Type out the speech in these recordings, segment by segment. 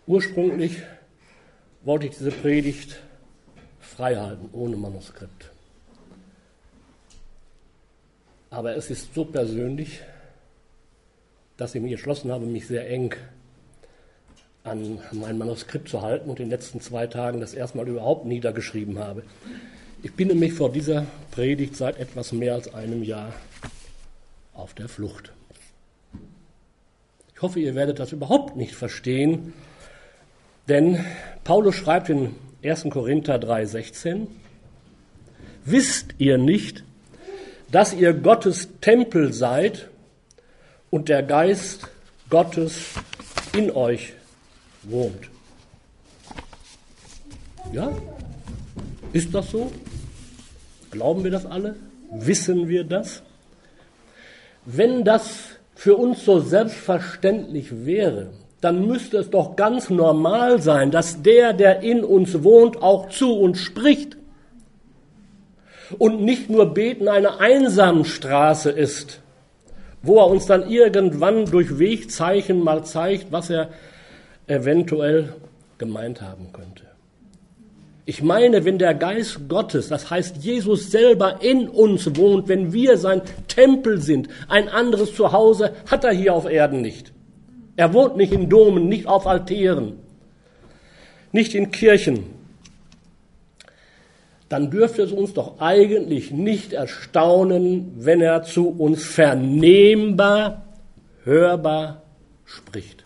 Ursprünglich wollte ich diese Predigt frei halten, ohne Manuskript. Aber es ist so persönlich, dass ich mich entschlossen habe, mich sehr eng an mein Manuskript zu halten und in den letzten 2 Tagen das erstmal überhaupt niedergeschrieben habe. Ich bin nämlich vor dieser Predigt seit etwas mehr als einem Jahr auf der Flucht. Ich hoffe, ihr werdet das überhaupt nicht verstehen, denn Paulus schreibt in 1. Korinther 3,16: Wisst ihr nicht, dass ihr Gottes Tempel seid und der Geist Gottes in euch wohnt? Ja? Ist das so? Glauben wir das alle? Wissen wir das? Wenn das für uns so selbstverständlich wäre, dann müsste es doch ganz normal sein, dass der in uns wohnt, auch zu uns spricht. Und nicht nur Beten eine Einsamstraße ist, wo er uns dann irgendwann durch Wegzeichen mal zeigt, was er eventuell gemeint haben könnte. Ich meine, wenn der Geist Gottes, das heißt Jesus selber in uns wohnt, wenn wir sein Tempel sind, ein anderes Zuhause hat er hier auf Erden nicht. Er wohnt nicht in Domen, nicht auf Altären, nicht in Kirchen. Dann dürfte es uns doch eigentlich nicht erstaunen, wenn er zu uns vernehmbar, hörbar spricht.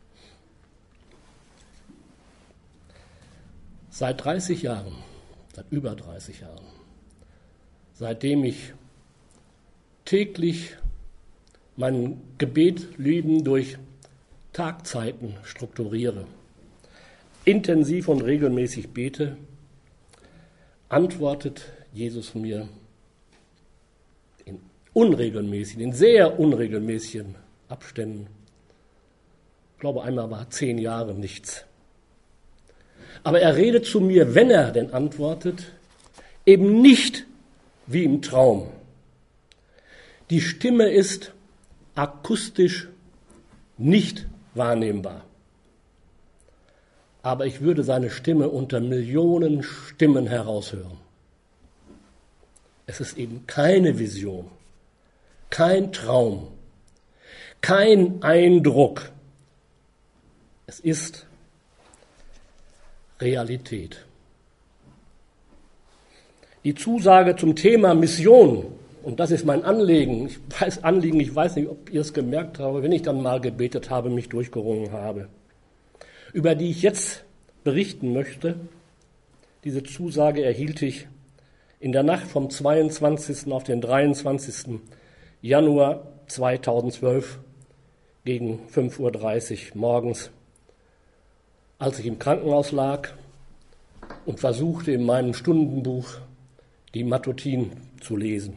Seit 30 Jahren, seit über 30 Jahren, seitdem ich täglich mein Gebetleben durch Tagzeiten strukturiere, intensiv und regelmäßig bete, antwortet Jesus mir in sehr unregelmäßigen Abständen. Ich glaube, einmal war 10 Jahre nichts. Aber er redet zu mir, wenn er denn antwortet, eben nicht wie im Traum. Die Stimme ist akustisch nicht wahrnehmbar. Aber ich würde seine Stimme unter Millionen Stimmen heraushören. Es ist eben keine Vision, kein Traum, kein Eindruck. Es ist Realität. Die Zusage zum Thema Mission, und das ist mein Anliegen, ich weiß nicht, ob ihr es gemerkt habt, wenn ich dann mal gebetet habe, mich durchgerungen habe, über die ich jetzt berichten möchte. Diese Zusage erhielt ich in der Nacht vom 22. auf den 23. Januar 2012 gegen 5:30 Uhr morgens, als ich im Krankenhaus lag und versuchte, in meinem Stundenbuch die Matutinen zu lesen.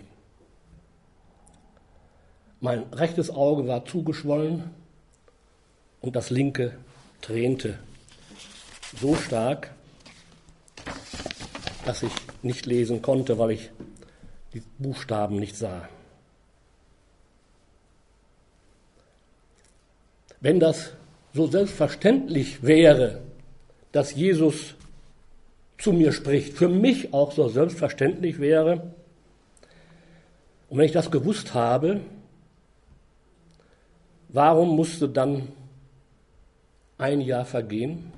Mein rechtes Auge war zugeschwollen und das linke tränte so stark, dass ich nicht lesen konnte, weil ich die Buchstaben nicht sah. Wenn das so selbstverständlich wäre, dass Jesus zu mir spricht, für mich auch so selbstverständlich wäre, und wenn ich das gewusst habe, warum musste dann ein Jahr vergehen?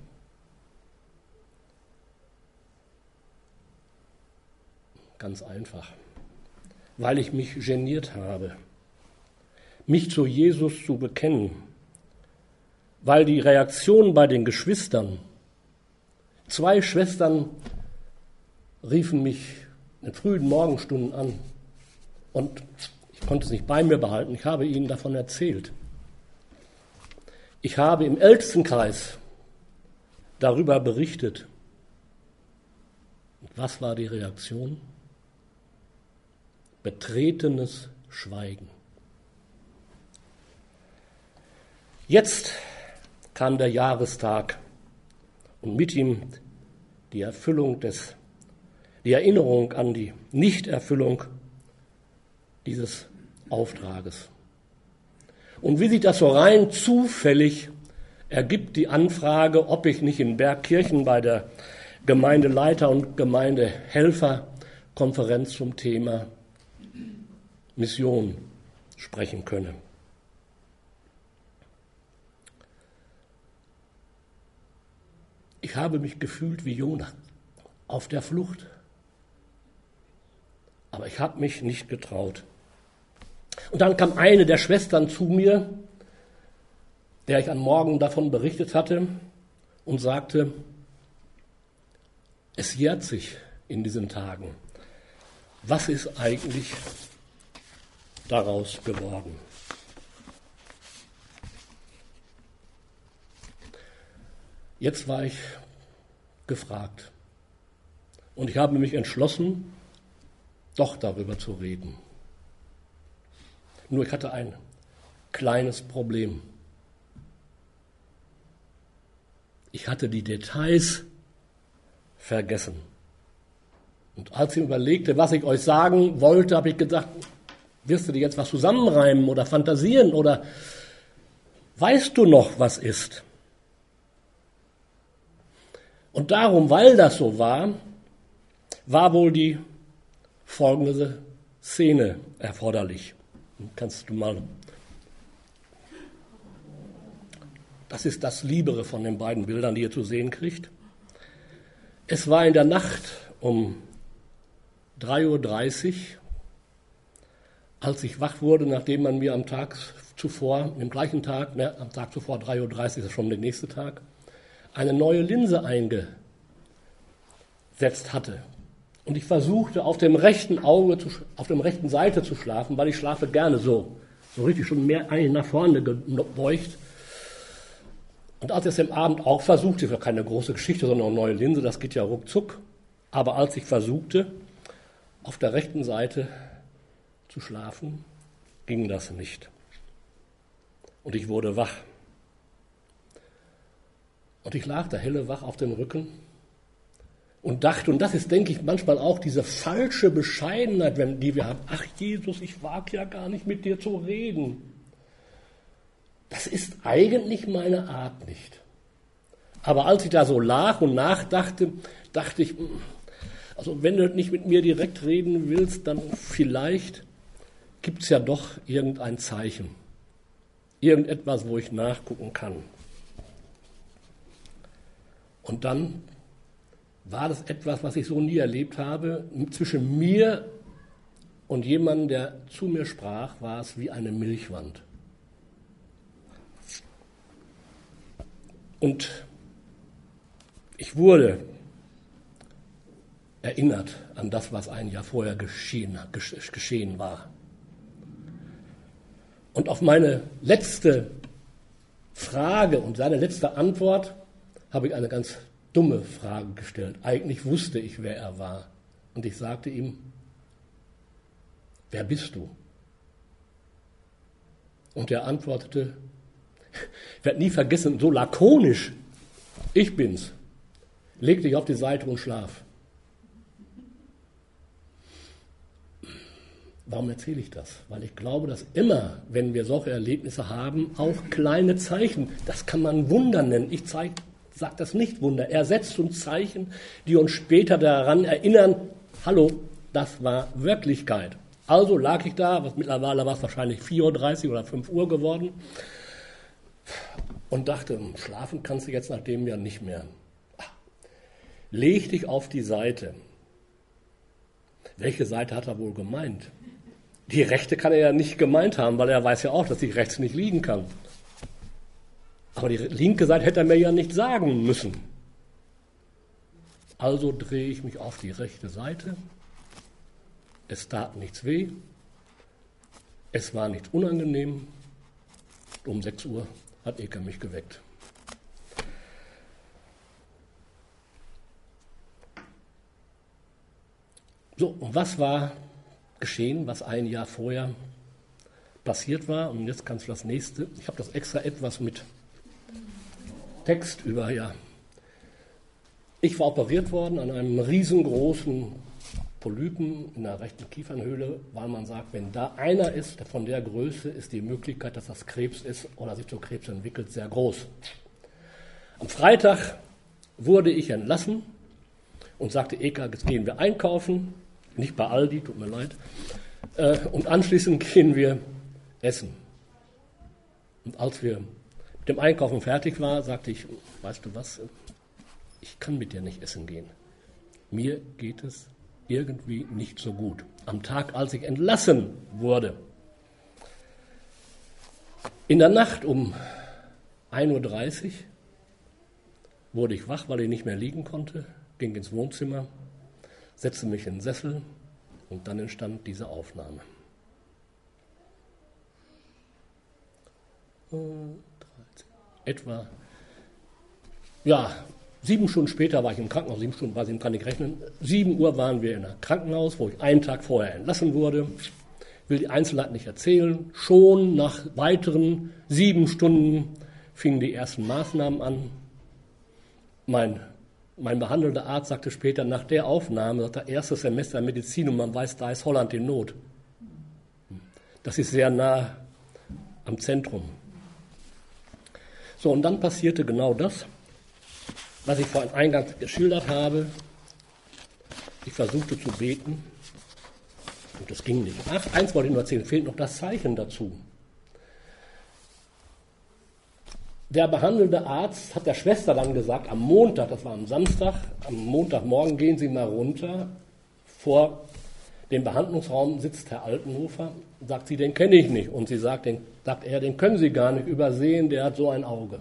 Ganz einfach, weil ich mich geniert habe, mich zu Jesus zu bekennen, weil die Reaktion bei den Geschwistern, 2 Schwestern riefen mich in frühen Morgenstunden an und ich konnte es nicht bei mir behalten, ich habe ihnen davon erzählt. Ich habe im Ältestenkreis darüber berichtet. Und was war die Reaktion? Betretenes Schweigen. Jetzt kam der Jahrestag und mit ihm die Erinnerung an die Nichterfüllung dieses Auftrages. Und wie sich das so rein zufällig ergibt die Anfrage, ob ich nicht in Bergkirchen bei der Gemeindeleiter- und Gemeindehelferkonferenz zum Thema Mission sprechen könne. Ich habe mich gefühlt wie Jona, auf der Flucht. Aber ich habe mich nicht getraut. Und dann kam eine der Schwestern zu mir, der ich am Morgen davon berichtet hatte, und sagte, es jährt sich in diesen Tagen. Was ist eigentlich daraus geworden? Jetzt war ich gefragt und ich habe mich entschlossen, doch darüber zu reden. Nur ich hatte ein kleines Problem. Ich hatte die Details vergessen. Und als ich überlegte, was ich euch sagen wollte, habe ich gedacht, wirst du dir jetzt was zusammenreimen oder fantasieren oder weißt du noch, was ist? Und darum, weil das so war wohl die folgende Szene erforderlich. Kannst du mal. Das ist das Liebere von den beiden Bildern, die ihr zu sehen kriegt. Es war in der Nacht um 3:30 Uhr, als ich wach wurde, nachdem man mir am Tag zuvor, am Tag zuvor, 3:30 Uhr ist schon der nächste Tag, eine neue Linse eingesetzt hatte. Und ich versuchte, auf dem rechten Seite zu schlafen, weil ich schlafe gerne so richtig schon mehr eigentlich nach vorne gebeugt. Und als ich es am Abend auch versuchte, das war keine große Geschichte, sondern eine neue Linse, das geht ja ruckzuck, aber als ich versuchte, auf der rechten Seite zu schlafen, ging das nicht. Und ich wurde wach. Und ich lag da hellewach auf dem Rücken und dachte, und das ist, denke ich, manchmal auch diese falsche Bescheidenheit, die wir haben, ach Jesus, ich wage ja gar nicht mit dir zu reden. Das ist eigentlich meine Art nicht. Aber als ich da so lag und nachdachte, dachte ich, also wenn du nicht mit mir direkt reden willst, dann vielleicht gibt es ja doch irgendein Zeichen. Irgendetwas, wo ich nachgucken kann. Und dann war das etwas, was ich so nie erlebt habe. Zwischen mir und jemandem, der zu mir sprach, war es wie eine Milchwand. Und ich wurde erinnert an das, was ein Jahr vorher geschehen war. Und auf meine letzte Frage und seine letzte Antwort habe ich eine ganz dumme Frage gestellt. Eigentlich wusste ich, wer er war. Und ich sagte ihm, wer bist du? Und er antwortete, ich werde nie vergessen, so lakonisch, ich bin's. Leg dich auf die Seite und schlaf. Warum erzähle ich das? Weil ich glaube, dass immer, wenn wir solche Erlebnisse haben, auch kleine Zeichen, das kann man Wunder nennen. Ich sage das nicht Wunder. Er setzt uns Zeichen, die uns später daran erinnern, hallo, das war Wirklichkeit. Also lag ich da, mittlerweile war es wahrscheinlich 4:30 Uhr oder 5 Uhr geworden, und dachte, schlafen kannst du jetzt nachdem ja nicht mehr. Leg dich auf die Seite. Welche Seite hat er wohl gemeint? Die rechte kann er ja nicht gemeint haben, weil er weiß ja auch, dass ich rechts nicht liegen kann. Aber die linke Seite hätte er mir ja nicht sagen müssen. Also drehe ich mich auf die rechte Seite. Es tat nichts weh. Es war nicht unangenehm. Um 6 Uhr hat Eke mich geweckt. So, und was war geschehen, was ein Jahr vorher passiert war? Und jetzt kannst du das nächste. Ich habe das extra etwas mit Text über, ja. Ich war operiert worden an einem riesengroßen Polypen in der rechten Kiefernhöhle, weil man sagt, wenn da einer ist, von der Größe, ist die Möglichkeit, dass das Krebs ist oder sich zu Krebs entwickelt, sehr groß. Am Freitag wurde ich entlassen und sagte, Eka, jetzt gehen wir einkaufen, nicht bei Aldi, tut mir leid, und anschließend gehen wir essen. Und als wir mit dem Einkaufen fertig waren, sagte ich, weißt du was, ich kann mit dir nicht essen gehen. Mir geht es irgendwie nicht so gut. Am Tag, als ich entlassen wurde. In der Nacht um 1:30 Uhr wurde ich wach, weil ich nicht mehr liegen konnte, ging ins Wohnzimmer, setzte mich in den Sessel und dann entstand diese Aufnahme. Etwa, 7 Stunden später war ich im Krankenhaus, 7 Stunden war ich, kann ich rechnen. 7 Uhr waren wir in einem Krankenhaus, wo ich einen Tag vorher entlassen wurde. Ich will die Einzelheiten nicht erzählen. Schon nach weiteren 7 Stunden fingen die ersten Maßnahmen an. Mein behandelnder Arzt sagte später, nach der Aufnahme, sagt er, erstes Semester Medizin und man weiß, da ist Holland in Not. Das ist sehr nah am Zentrum. So, und dann passierte genau das, was ich vorhin eingangs geschildert habe. Ich versuchte zu beten und das ging nicht. Ach, eins wollte ich nur erzählen, fehlt noch das Zeichen dazu. Der behandelnde Arzt hat der Schwester dann gesagt, am Montag, das war am Samstag, am Montagmorgen gehen Sie mal runter. Vor dem Behandlungsraum sitzt Herr Altenhofer, sagt sie, den kenne ich nicht. Und sie sagt er, den können Sie gar nicht übersehen, der hat so ein Auge.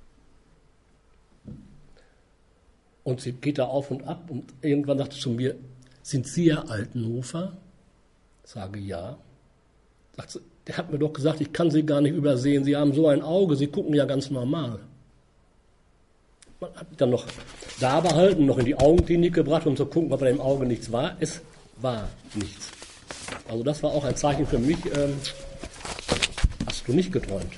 Und sie geht da auf und ab und irgendwann sagt sie zu mir, sind Sie Herr Altenhofer? Sage ja. Sagt sie, der hat mir doch gesagt, ich kann Sie gar nicht übersehen, Sie haben so ein Auge, Sie gucken ja ganz normal. Man hat mich dann noch da behalten, noch in die Augenklinik gebracht, um zu gucken, ob bei dem Auge nichts war. Es war nichts. Also das war auch ein Zeichen für mich, hast du nicht geträumt.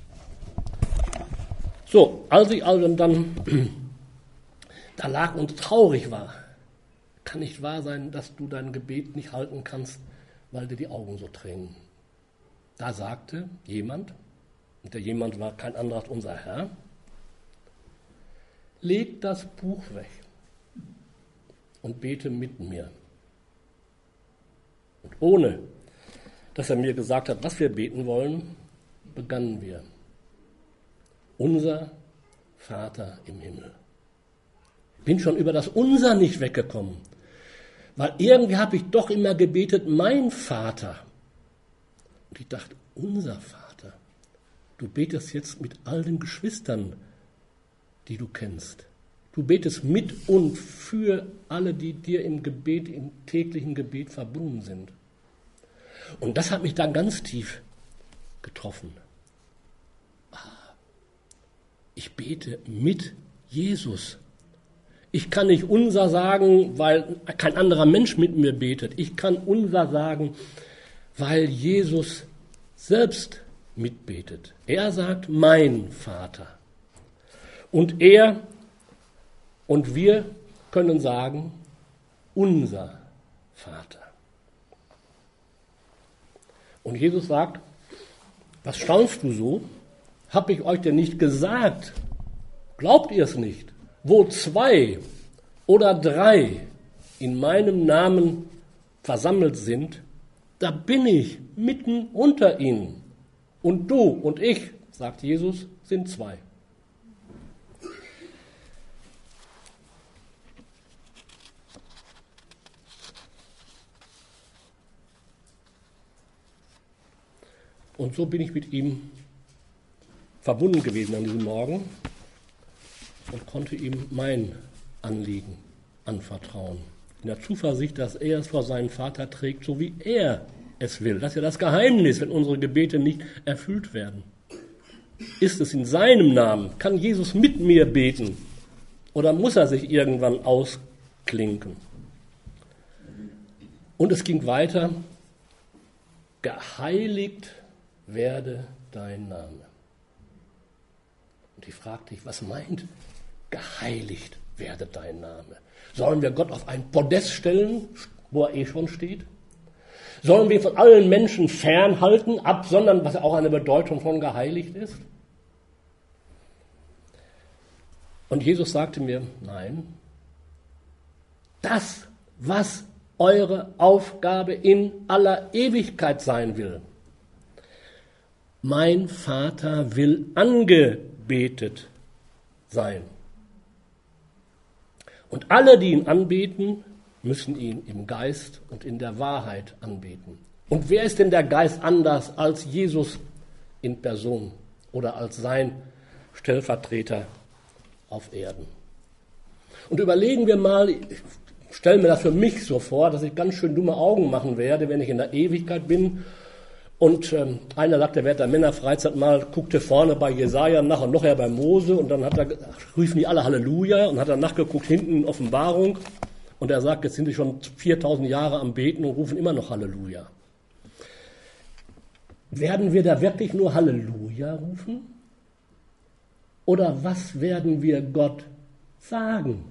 So, als ich also dann da lag und traurig war, kann nicht wahr sein, dass du dein Gebet nicht halten kannst, weil dir die Augen so tränen. Da sagte jemand, und der jemand war kein anderer als unser Herr, leg das Buch weg und bete mit mir. Und ohne, dass er mir gesagt hat, was wir beten wollen, begannen wir. Unser Vater im Himmel. Ich bin schon über das Unser nicht weggekommen, weil irgendwie habe ich doch immer gebetet, mein Vater. Und ich dachte, unser Vater, du betest jetzt mit all den Geschwistern, die du kennst. Du betest mit und für alle, die dir im Gebet, im täglichen Gebet verbunden sind. Und das hat mich dann ganz tief getroffen. Ich bete mit Jesus. Ich kann nicht unser sagen, weil kein anderer Mensch mit mir betet. Ich kann unser sagen, weil Jesus selbst mitbetet. Er sagt, mein Vater. Und er und wir können sagen, unser Vater. Und Jesus sagt, was staunst du so? Hab ich euch denn nicht gesagt? Glaubt ihr es nicht? Wo 2 oder 3 in meinem Namen versammelt sind, da bin ich mitten unter ihnen. Und du und ich, sagt Jesus, sind 2. Und so bin ich mit ihm verbunden gewesen an diesem Morgen und konnte ihm mein Anliegen anvertrauen. In der Zuversicht, dass er es vor seinen Vater trägt, so wie er es will. Das ist ja das Geheimnis, wenn unsere Gebete nicht erfüllt werden. Ist es in seinem Namen? Kann Jesus mit mir beten? Oder muss er sich irgendwann ausklinken? Und es ging weiter. Geheiligt werde dein Name. Und ich fragte dich, was meint geheiligt werde dein Name? Sollen wir Gott auf ein Podest stellen, wo er schon steht? Sollen wir von allen Menschen fernhalten, absondern, was auch eine Bedeutung von geheiligt ist? Und Jesus sagte mir, nein, das, was eure Aufgabe in aller Ewigkeit sein will. Mein Vater will angebetet sein. Und alle, die ihn anbeten, müssen ihn im Geist und in der Wahrheit anbeten. Und wer ist denn der Geist anders als Jesus in Person oder als sein Stellvertreter auf Erden? Und überlegen wir mal, ich stelle mir das für mich so vor, dass ich ganz schön dumme Augen machen werde, wenn ich in der Ewigkeit bin. Und einer sagte während der Männerfreizeit mal, guckte vorne bei Jesaja nach und nachher bei Mose und dann riefen die alle Halleluja und hat dann nachgeguckt hinten in Offenbarung und er sagt, jetzt sind sie schon 4000 Jahre am Beten und rufen immer noch Halleluja. Werden wir da wirklich nur Halleluja rufen? Oder was werden wir Gott sagen?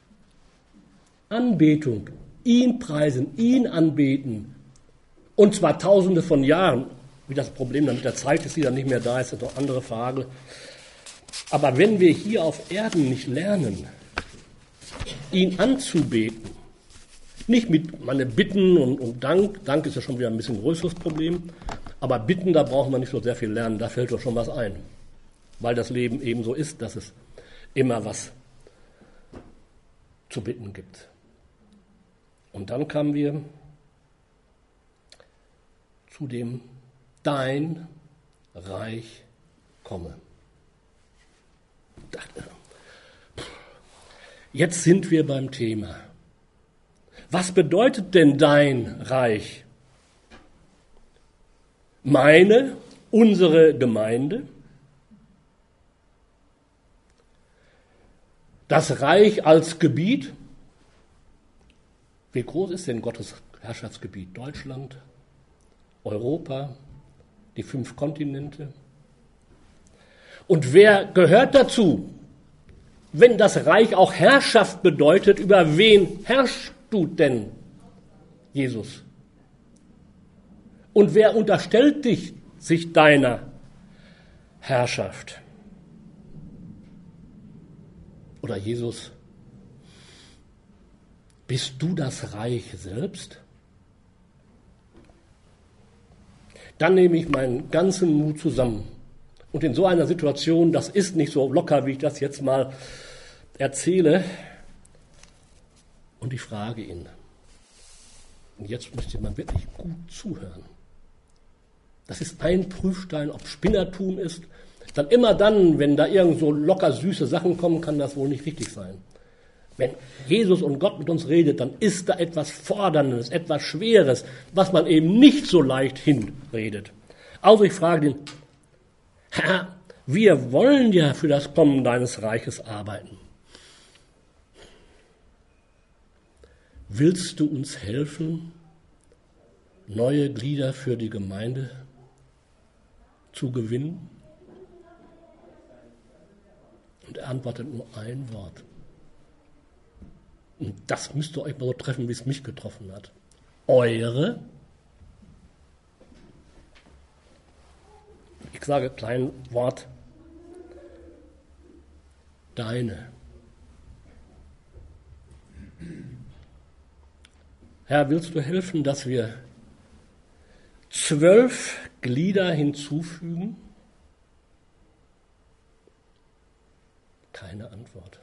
Anbetung, ihn preisen, ihn anbeten. Und zwar tausende von Jahren. Wie das Problem dann mit der Zeit ist, die dann nicht mehr da ist, ist doch eine andere Frage. Aber wenn wir hier auf Erden nicht lernen, ihn anzubeten, nicht mit meine Bitten und Dank, Dank ist ja schon wieder ein bisschen ein größeres Problem, aber Bitten, da brauchen wir nicht so sehr viel lernen, da fällt doch schon was ein. Weil das Leben eben so ist, dass es immer was zu bitten gibt. Und dann kamen wir zu dem Dein Reich komme. Jetzt sind wir beim Thema. Was bedeutet denn dein Reich? Unsere Gemeinde? Das Reich als Gebiet? Wie groß ist denn Gottes Herrschaftsgebiet? Deutschland, Europa, die 5 Kontinente? Und wer gehört dazu? Wenn das Reich auch Herrschaft bedeutet, über wen herrschst du denn, Jesus? Und wer unterstellt sich deiner Herrschaft? Oder Jesus, bist du das Reich selbst? Dann nehme ich meinen ganzen Mut zusammen. Und in so einer Situation, das ist nicht so locker, wie ich das jetzt mal erzähle, und ich frage ihn. Und jetzt müsst ihr mal wirklich gut zuhören. Das ist ein Prüfstein, ob Spinnertum ist. Dann immer dann, wenn da irgend so locker süße Sachen kommen, kann das wohl nicht richtig sein. Wenn Jesus und Gott mit uns redet, dann ist da etwas Forderndes, etwas Schweres, was man eben nicht so leicht hinredet. Also ich frage den, Herr, wir wollen ja für das Kommen deines Reiches arbeiten. Willst du uns helfen, neue Glieder für die Gemeinde zu gewinnen? Und er antwortet nur ein Wort. Und das müsste euch mal so treffen, wie es mich getroffen hat. Eure, ich sage klein Wort, deine. Herr, willst du helfen, dass wir 12 Glieder hinzufügen? Keine Antwort.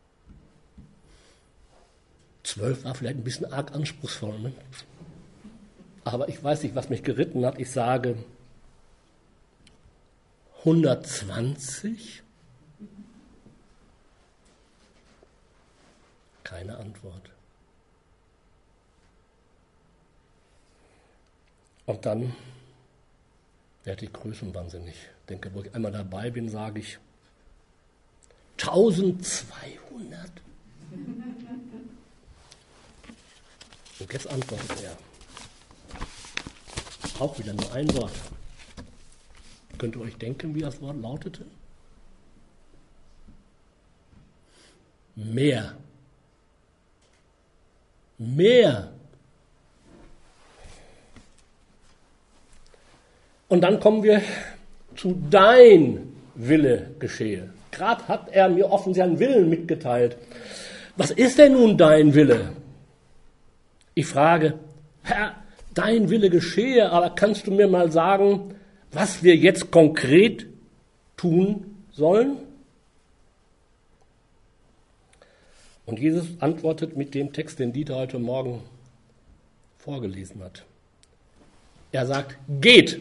12 war vielleicht ein bisschen arg anspruchsvoll, ne? Aber ich weiß nicht, was mich geritten hat. Ich sage 120? Keine Antwort. Und dann werde ich größenwahnsinnig. Ich denke, wo ich einmal dabei bin, sage ich 1200. Und jetzt antwortet er. Auch wieder nur ein Wort. Könnt ihr euch denken, wie das Wort lautete? Mehr. Mehr. Und dann kommen wir zu dein Wille geschehe. Gerade hat er mir offensichtlich einen Willen mitgeteilt. Was ist denn nun dein Wille? Ich frage, Herr, dein Wille geschehe, aber kannst du mir mal sagen, was wir jetzt konkret tun sollen? Und Jesus antwortet mit dem Text, den Dieter heute Morgen vorgelesen hat. Er sagt, geht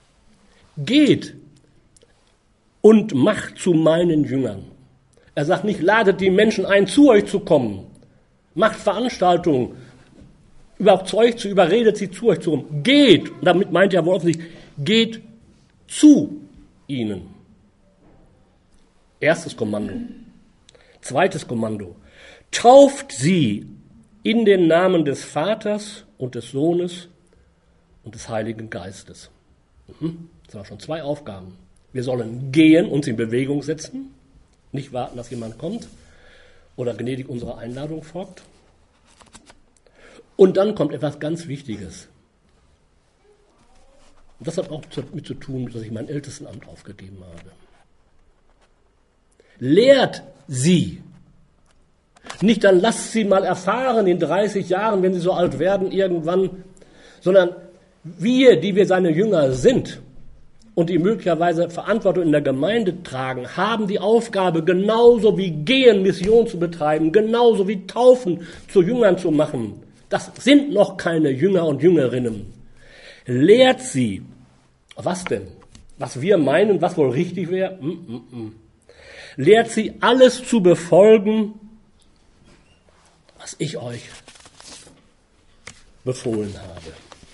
und macht zu meinen Jüngern. Er sagt nicht, ladet die Menschen ein, zu euch zu kommen. Macht Veranstaltungen, überzeugt sie, überredet sie, zu euch zu kommen. Geht, und damit meint er wohl offensichtlich, geht zu ihnen. Erstes Kommando. Zweites Kommando. Tauft sie in den Namen des Vaters und des Sohnes und des Heiligen Geistes. Das waren schon 2 Aufgaben. Wir sollen gehen, uns in Bewegung setzen, nicht warten, dass jemand kommt oder gnädig unserer Einladung folgt. Und dann kommt etwas ganz Wichtiges. Und das hat auch damit zu tun, dass ich mein Ältestenamt aufgegeben habe. Lehrt sie. Nicht dann lasst sie mal erfahren in 30 Jahren, wenn sie so alt werden irgendwann, sondern wir, die wir seine Jünger sind und die möglicherweise Verantwortung in der Gemeinde tragen, haben die Aufgabe, genauso wie Gehen, Mission zu betreiben, genauso wie Taufen zu Jüngern zu machen. Das sind noch keine Jünger und Jüngerinnen. Lehrt sie. Was denn? Was wir meinen, was wohl richtig wäre? Lehrt sie, alles zu befolgen, was ich euch befohlen habe.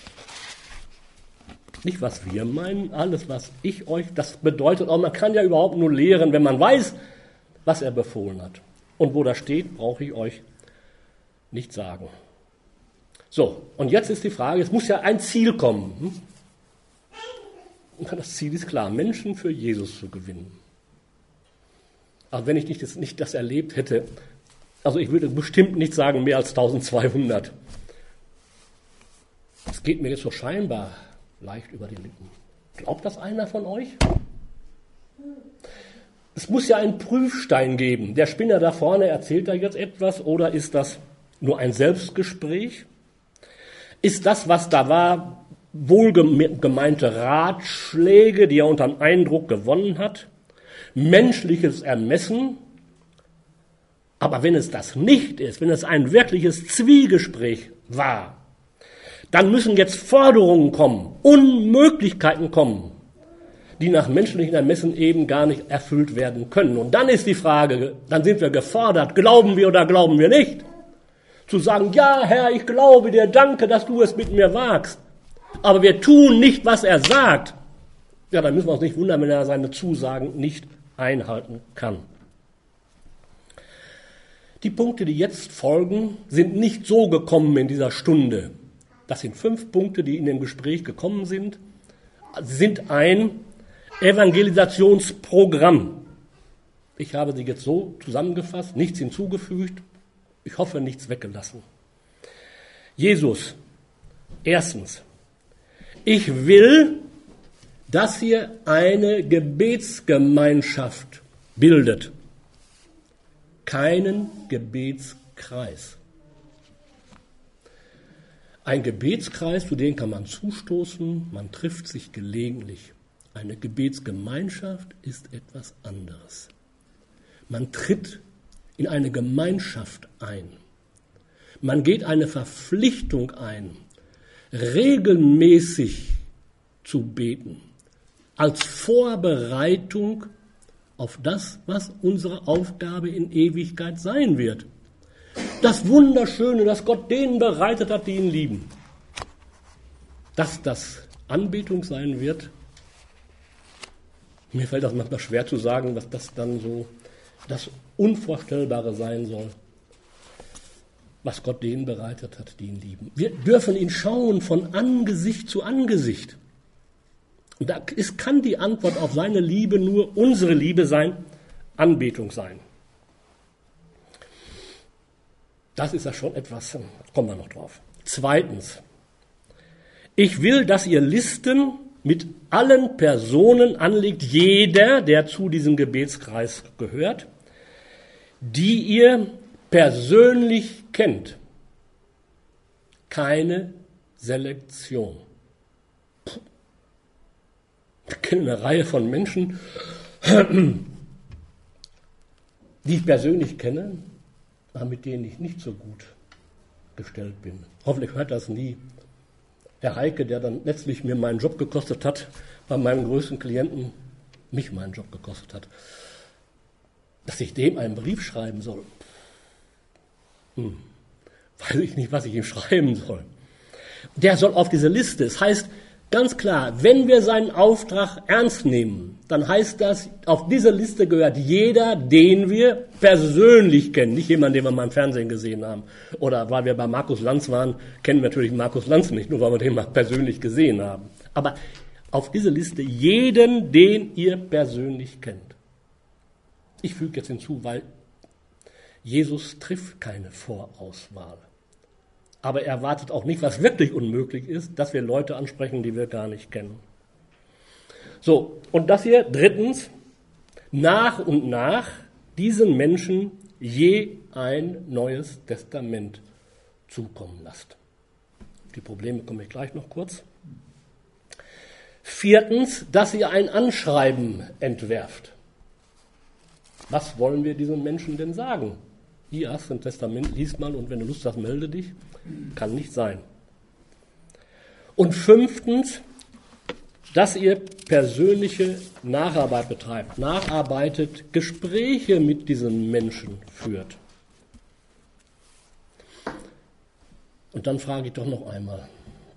Nicht, was wir meinen, alles, was ich euch, das bedeutet auch, man kann ja überhaupt nur lehren, wenn man weiß, was er befohlen hat. Und wo das steht, brauche ich euch nicht sagen. So, und jetzt ist die Frage, es muss ja ein Ziel kommen. Das Ziel ist klar, Menschen für Jesus zu gewinnen. Also wenn ich nicht das erlebt hätte, also ich würde bestimmt nicht sagen mehr als 1200. Das geht mir jetzt so scheinbar leicht über die Lippen. Glaubt das einer von euch? Es muss ja einen Prüfstein geben. Der Spinner da vorne, erzählt da jetzt etwas oder ist das nur ein Selbstgespräch? Ist das, was da war, wohlgemeinte Ratschläge, die er unter dem Eindruck gewonnen hat? Menschliches Ermessen? Aber wenn es das nicht ist, wenn es ein wirkliches Zwiegespräch war, dann müssen jetzt Forderungen kommen, Unmöglichkeiten kommen, die nach menschlichen Ermessen eben gar nicht erfüllt werden können. Und dann ist die Frage, dann sind wir gefordert, glauben wir oder glauben wir nicht? Zu sagen, ja Herr, ich glaube dir, danke, dass du es mit mir wagst. Aber wir tun nicht, was er sagt. Ja, dann müssen wir uns nicht wundern, wenn er seine Zusagen nicht einhalten kann. Die Punkte, die jetzt folgen, sind nicht so gekommen in dieser Stunde. Das sind 5 Punkte, die in dem Gespräch gekommen sind. Sie sind ein Evangelisationsprogramm. Ich habe sie jetzt so zusammengefasst, nichts hinzugefügt. Ich hoffe, nichts weggelassen. Jesus, erstens, ich will, dass ihr eine Gebetsgemeinschaft bildet. Keinen Gebetskreis. Ein Gebetskreis, zu dem kann man zustoßen, man trifft sich gelegentlich. Eine Gebetsgemeinschaft ist etwas anderes. Man tritt in eine Gemeinschaft ein. Man geht eine Verpflichtung ein, regelmäßig zu beten, als Vorbereitung auf das, was unsere Aufgabe in Ewigkeit sein wird. Das Wunderschöne, das Gott denen bereitet hat, die ihn lieben. Dass das Anbetung sein wird, mir fällt das manchmal schwer zu sagen, was das dann so das Unvorstellbare sein soll, was Gott denen bereitet hat, die ihn lieben. Wir dürfen ihn schauen von Angesicht zu Angesicht. Und da kann die Antwort auf seine Liebe nur unsere Liebe sein, Anbetung sein. Das ist ja schon etwas, kommen wir noch drauf. Zweitens, ich will, dass ihr Listen mit allen Personen anlegt, jeder, der zu diesem Gebetskreis gehört, die ihr persönlich kennt. Keine Selektion. Ich kenne eine Reihe von Menschen, die ich persönlich kenne, aber mit denen ich nicht so gut gestellt bin. Hoffentlich hört das nie Herr Heike, der dann letztlich mir meinen Job gekostet hat, bei meinem größten Klienten mich meinen Job gekostet hat. Dass ich dem einen Brief schreiben soll, weiß ich nicht, was ich ihm schreiben soll. Der soll auf diese Liste. Es heißt ganz klar, wenn wir seinen Auftrag ernst nehmen, dann heißt das, auf diese Liste gehört jeder, den wir persönlich kennen. Nicht jemand, den wir mal im Fernsehen gesehen haben. Oder weil wir bei Markus Lanz waren, kennen wir natürlich Markus Lanz nicht, nur weil wir den mal persönlich gesehen haben. Aber auf diese Liste jeden, den ihr persönlich kennt. Ich füge jetzt hinzu, weil Jesus trifft keine Vorauswahl. Aber er erwartet auch nicht, was wirklich unmöglich ist, dass wir Leute ansprechen, die wir gar nicht kennen. So, und das hier, drittens, nach und nach diesen Menschen je ein neues Testament zukommen lasst. Die Probleme komme ich gleich noch kurz. Viertens, dass ihr ein Anschreiben entwerft. Was wollen wir diesen Menschen denn sagen? Hier hast du ein Testament, lies mal und wenn du Lust hast, melde dich. Kann nicht sein. Und fünftens, dass ihr persönliche Nacharbeit betreibt, nacharbeitet, Gespräche mit diesen Menschen führt. Und dann frage ich doch noch einmal,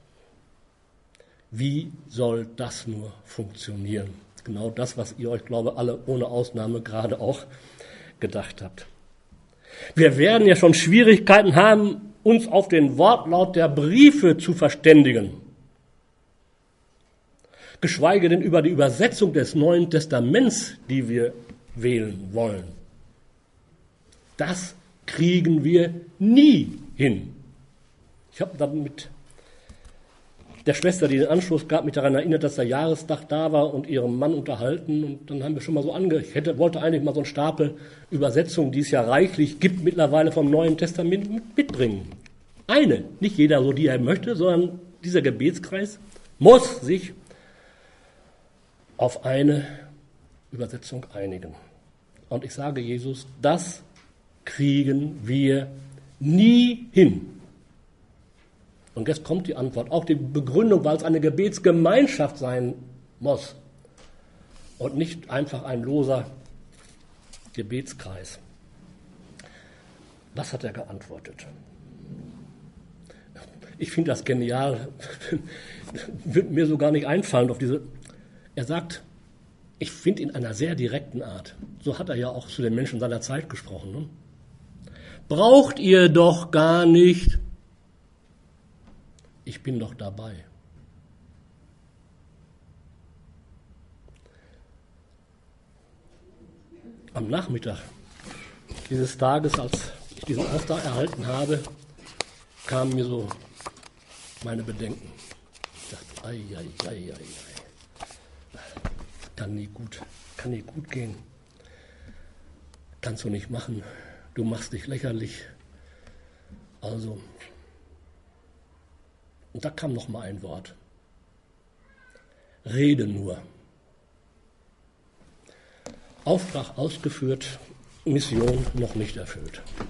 wie soll das nur funktionieren? Genau das, was ihr euch, glaube ich, alle ohne Ausnahme gerade auch gedacht habt. Wir werden ja schon Schwierigkeiten haben, uns auf den Wortlaut der Briefe zu verständigen. Geschweige denn über die Übersetzung des Neuen Testaments, die wir wählen wollen. Das kriegen wir nie hin. Ich habe dann mit der Schwester, die den Anschluss gab, mich daran erinnert, dass der Jahrestag da war und ihrem Mann unterhalten. Und dann haben wir schon mal so wollte eigentlich mal so einen Stapel Übersetzungen, die es ja reichlich gibt, mittlerweile vom Neuen Testament mitbringen. Eine, nicht jeder so, die er möchte, sondern dieser Gebetskreis muss sich auf eine Übersetzung einigen. Und ich sage Jesus, das kriegen wir nie hin. Und jetzt kommt die Antwort, auch die Begründung, weil es eine Gebetsgemeinschaft sein muss und nicht einfach ein loser Gebetskreis. Was hat er geantwortet? Ich finde das genial, wird mir so gar nicht einfallen auf diese. Er sagt, ich finde in einer sehr direkten Art, so hat er ja auch zu den Menschen seiner Zeit gesprochen, ne? Braucht ihr doch gar nicht, ich bin doch dabei. Am Nachmittag dieses Tages, als ich diesen Auftrag erhalten habe, kamen mir so meine Bedenken. Ich dachte, kann nicht gut gehen. Kannst du nicht machen. Du machst dich lächerlich. Also, und da kam noch mal ein Wort. Rede nur. Auftrag ausgeführt, Mission noch nicht erfüllt.